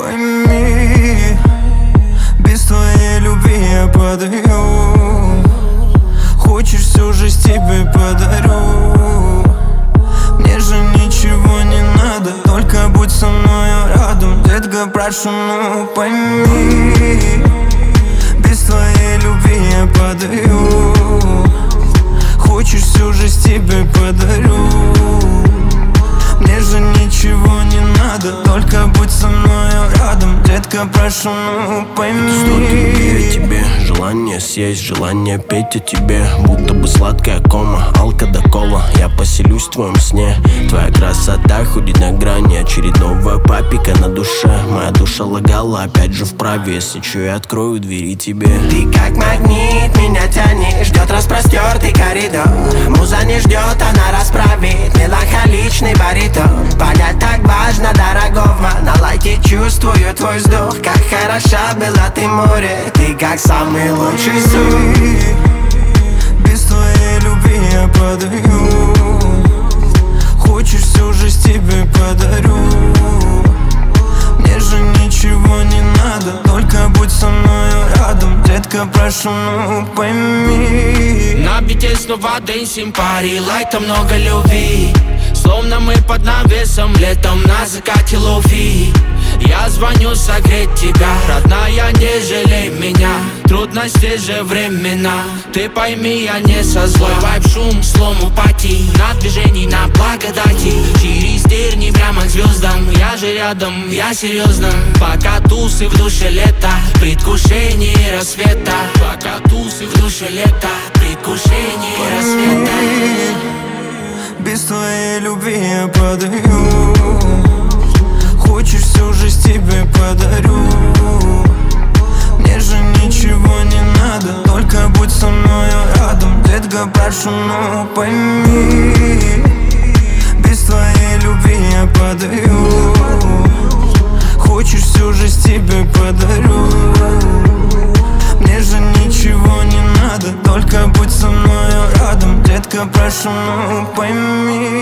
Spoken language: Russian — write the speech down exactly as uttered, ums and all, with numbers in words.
Пойми, без твоей любви я падаю. Хочешь, всю жизнь тебе подарю. Мне же ничего не надо, только будь со мною рядом. Детка, прошу, ну пойми, без твоей любви я падаю. Хочешь, всю жизнь тебе подарю. Мне же ничего не надо, только будь со мною рядом. Детка, прошу, ну пойми. Столько любви о тебе, желание съесть, желание петь о тебе. Будто бы сладкая кома, алка да кола. Я поселюсь в твоем сне. Твоя красота ходит на грани очередного папика на душе. Моя душа лагала, опять же вправе. Если чё, я открою двери тебе. Ты как магнит, меня тянет, ждет распростертый коридор. Муза не ждет, она расправит меланхоличный баритон. Понять так важно, дорогого, на лайке чувствую твой вздох. Как хороша была ты, море, ты как самый лучший сон. Без твоей любви я падаю. Хочешь, всю жизнь тебе подарю. Мне же ничего не надо, только будь со мною рядом. Детка, прошу, ну пойми. На бите снова дэнсим пари, лайта много любви. Словно мы под навесом, летом на закате лови. Я звоню согреть тебя, родная, не жалей меня. Трудности же времена, ты пойми, я не со зла. Вайб, шум, слому, пати, на движении, на благодати. Через терни прямо к звездам, я же рядом, я серьезно. Пока тусы в душе лето, предвкушение рассвета. Пока тусы в душе лето, предвкушение рассвета. Без твоей любви я падаю. Хочешь, всю жизнь тебе подарю. Мне же ничего не надо, только будь со мною рядом. Детка, прошу, ну пойми, без твоей любви я падаю. Хочешь, всю жизнь тебе подарю. Мне же ничего не надо, только будь со мною рядом. Детка, прошу, ну пойми.